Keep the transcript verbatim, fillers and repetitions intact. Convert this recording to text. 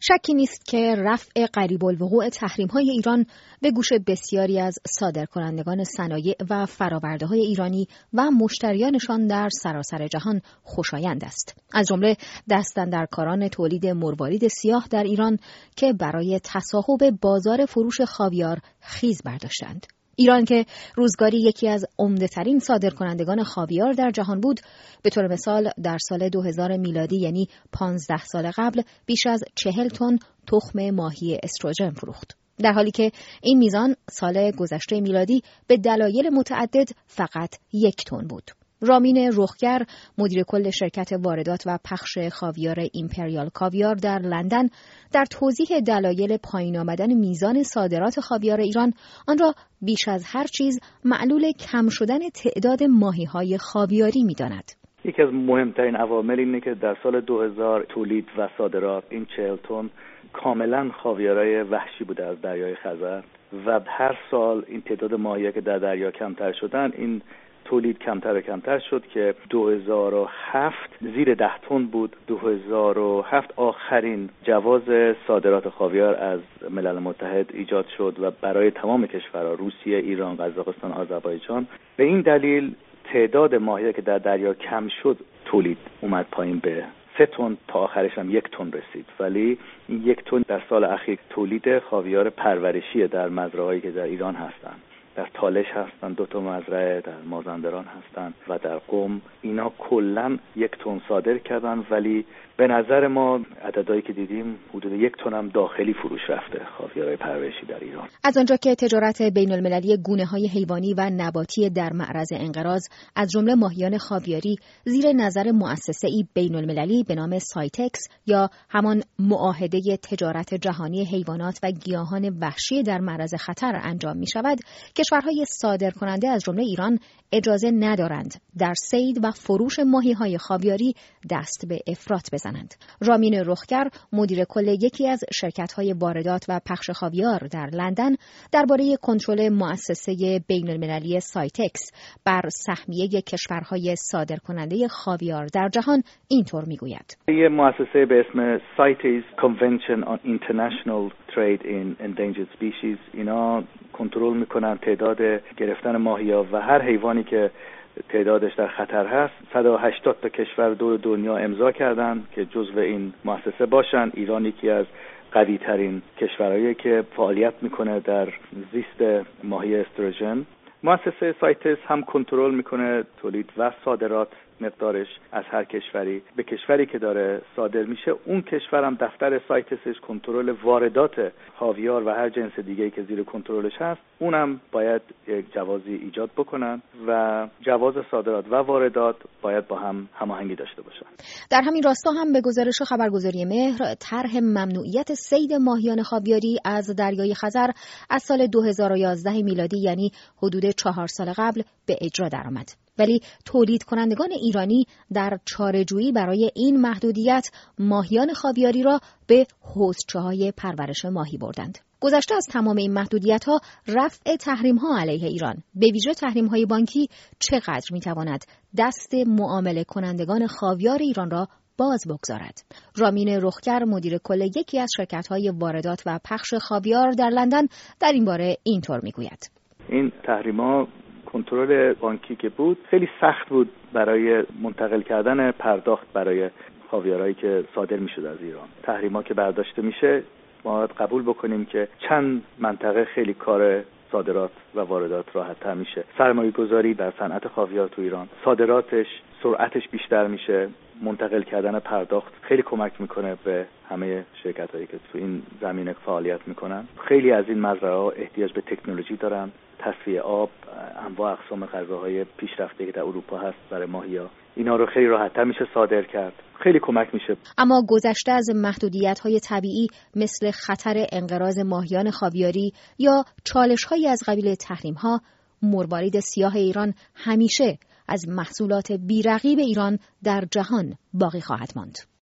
شکی نیست که رفع قریب الوقوع تحریم‌های ایران به گوش بسیاری از صادرکنندگان صنایع و فرآورده‌های ایرانی و مشتریانشان در سراسر جهان خوشایند است. از جمله دستاندرکاران تولید مروارید سیاه در ایران که برای تصاحب بازار فروش خاویار خیز برداشتند. ایران که روزگاری یکی از عمده‌ترین صادرکنندگان خاویار در جهان بود، به طور مثال در سال دو هزار میلادی یعنی پانزده سال قبل بیش از چهل تن تخم ماهی استروژن فروخت. در حالی که این میزان سال گذشته میلادی به دلایل متعدد فقط یک تن بود. رامین رخگر، مدیر کل شرکت واردات و پخش خاویار ایمپریال کاویار در لندن، در توضیح دلایل پایین آمدن میزان صادرات خاویار ایران آن را بیش از هر چیز معلول کم شدن تعداد ماهی‌های خاویاری می‌داند. یکی از مهمترین عوامل اینه که در سال دو هزار تولید و صادرات این چهل تن کاملا خاویارای وحشی بوده از دریای خزر و هر سال این تعداد ماهی‌ها که در دریا کمتر شدن، این تولید کمتر و کمتر شد که دو هزار و هفت زیر ده تن بود. دو هزار و هفت آخرین جواز صادرات خاویار از ملل متحد ایجاد شد و برای تمام کشورها، روسیه، ایران، قزاقستان، آذربایجان. به این دلیل تعداد ماهی که در دریا کم شد، تولید اومد پایین به سه تن تا آخرش هم یک تن رسید. ولی این یک تن در سال اخیر تولید خاویار پرورشی در مزرعه‌هایی که در ایران هستند. در تالش هستن، دو تا مزرعه در مازندران هستن و در قم. اینا کلن یک تن صادر کردن، ولی به نظر ما عددهایی که دیدیم حدود یک تن هم داخلی فروش رفته خاویار پرورشی در ایران. از آنجا که تجارت بین المللی گونه‌های حیوانی و نباتی در معرض انقراض، از جمله ماهیان خاویاری، زیر نظر مؤسسه‌ای بین المللی به نام سایتکس یا همان معاهده تجارت جهانی حیوانات و گیاهان وحشی در معرض خطر انجام می‌شود، کشورهای صادرکننده از جمله ایران اجازه ندارند در صید و فروش ماهی‌های خاویاری دست به افراط بزنند. رامین رخگر، مدیر کل یکی از شرکت‌های واردات و پخش خاویار در لندن، درباره کنترل مؤسسه بین‌المللی سایتکس بر سهمیه کشورهای صادرکننده خاویار در جهان اینطور میگوید: یه مؤسسه به اسم سایتس Convention on International Trade in Endangered Species، اینا کنترل میکنن تعداد گرفتن ماهی‌ها و هر حیوانی که تعدادش در خطر هست. صد و هشتاد تا کشور دور دنیا امضا کردن که جزو این مؤسسه باشن. ایران یکی از قوی ترین کشورهایی که فعالیت میکنه در زیست ماهی استروژن. مؤسسه سایتس هم کنترل میکنه تولید و صادرات مقدارش از هر کشوری به کشوری که داره صادر میشه. اون کشور هم دفتر سایتسش کنترل واردات خاویار و هر جنس دیگه‌ای که زیر کنترلش هست، اونم باید یک جوازی ایجاد بکنن و جواز صادرات و واردات باید با هم هماهنگی داشته باشن. در همین راستا هم به گزارش خبرگزاری مهر، طرح ممنوعیت صید ماهیان خاویاری از دریای خزر از سال دو هزار و یازده میلادی یعنی حدود چهار سال قبل به اجرا درآمد. ولی تولید کنندگان ایرانی در چاره‌جویی برای این محدودیت ماهیان خاویاری را به حوضچه‌های پرورش ماهی بردند. گذشته از تمام این محدودیت‌ها، رفع تحریم‌ها علیه ایران، به ویژه تحریم‌های بانکی، چقدر می‌تواند دست معامله کنندگان خاویار ایران را باز بگذارد؟ رامین رخگر، مدیر کل یکی از شرکت‌های واردات و پخش خاویار در لندن، در این باره اینطور می‌گوید: این تحریم‌ها کنترل بانکی که بود خیلی سخت بود برای منتقل کردن پرداخت برای خاویارهایی که صادر میشد از ایران. تحریما که برداشته میشه، ما باید قبول بکنیم که چند منطقه خیلی کار صادرات و واردات راحت‌تر میشه. سرمایه گذاری در صنعت خاویار تو ایران، صادراتش سرعتش بیشتر میشه، منتقل کردن پرداخت خیلی کمک میکنه به همه شرکت‌هایی که تو این زمینه فعالیت میکنن. خیلی از این مزرعه‌ها احتیاج به تکنولوژی دارن، تصفیه آب، انواع اقسام غذاهای پیشرفته که در اروپا هست برای ماهی‌ها، اینا رو خیلی راحت‌تر میشه صادر کرد. خیلی کمک میشه. اما گذشته از محدودیت‌های طبیعی مثل خطر انقراض ماهیان خاویاری یا چالش‌هایی از قبیل تحریم‌ها، مروارید سیاه ایران همیشه از محصولات بی‌رقیب ایران در جهان باقی خواهد ماند.